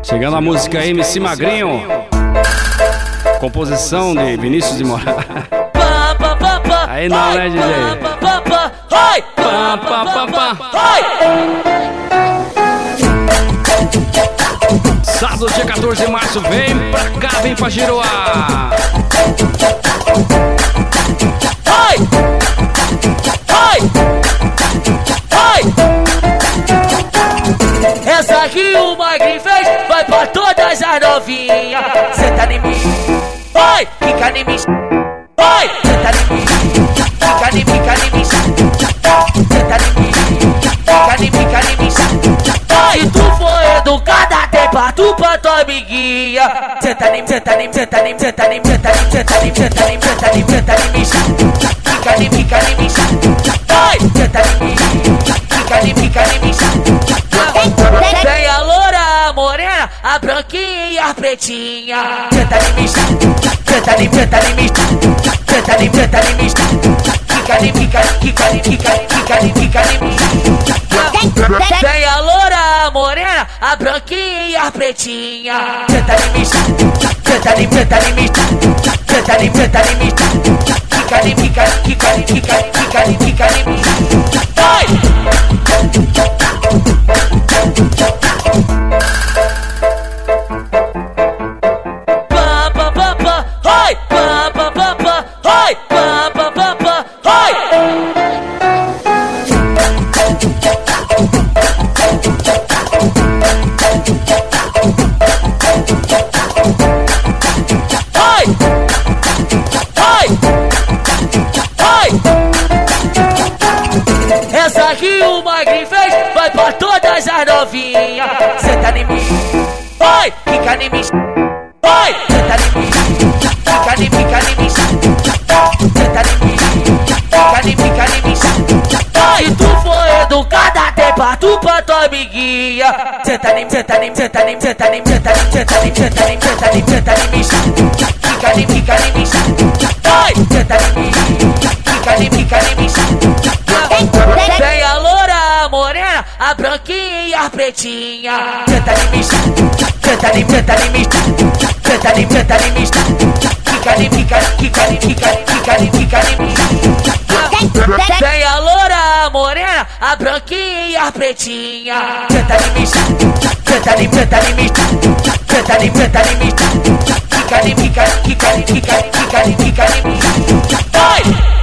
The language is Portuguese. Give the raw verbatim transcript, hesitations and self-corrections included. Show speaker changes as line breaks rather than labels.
Chegando a música M C Magrinho, composição de Vinícius de Moraes. Aí não, né, D J? Pá, pá, pá, pá. Sábado, dia quatorze de março, vem pra cá, vem pra Giroá.
Essa aqui o Magrinho fez, vai pra todas as novinhas. Senta em mim, vai, fica em mim, vai, senta em mim, fica em mim, fica em mim, senta em mim, fica em mim, fica em mim. Se tu for educada, tem pra tu pra tua amiguinha. Senta em mim, senta em mim, senta em mim, senta em mim, senta em mim, senta em mim, senta em mim, senta em mim, senta em mim, fica em mim, fica em mim, vai, senta em mim, fica em mim, fica em mim. Tem a loura, a morena, a branquinha e a pretinha. Senta em mim, senta em mim, senta em mim, senta em mim, senta em mim, fica em mim, fica em mim, fica em mim, fica em mim, fica em mim. Tem a loura, a morena, a branquinha e a pretinha. Senta em mim, senta em mim, senta em mim, senta em mim, senta em mim, fica em mim, fica em mim, fica em mim, fica em mim, fica em mim. Vai! Essa aqui o Magrinho fez, vai pra todas as novinhas. Senta em mim, vai, fica em mim, vai, senta em mim, fica em mim, fica em mim, senta em mim, fica em mim, fica em mim. Se tu for educada, tem pra tu pra tua amiguinha. Senta em mim, senta em mim, senta em mim, senta em mim, senta em mim, senta em mim, senta em mim, senta em mim, senta em mim, fica em mim, fica em mim, vai, senta em mim, fica em mim, fica em mim. Tem a loura, a morena, a branquinha e a pretinha. Senta em mim, senta em mim, senta em mim, senta em mim, senta em mim, fica em mim, fica em mim, fica em mim, fica em mim, fica em mim. Tem a loura, a morena, a branquinha e a pretinha. Senta em mim, senta em mim, senta em mim, senta em mim, senta em mim, fica em mim, fica em mim, fica em mim, fica em mim, fica em mim. Vai!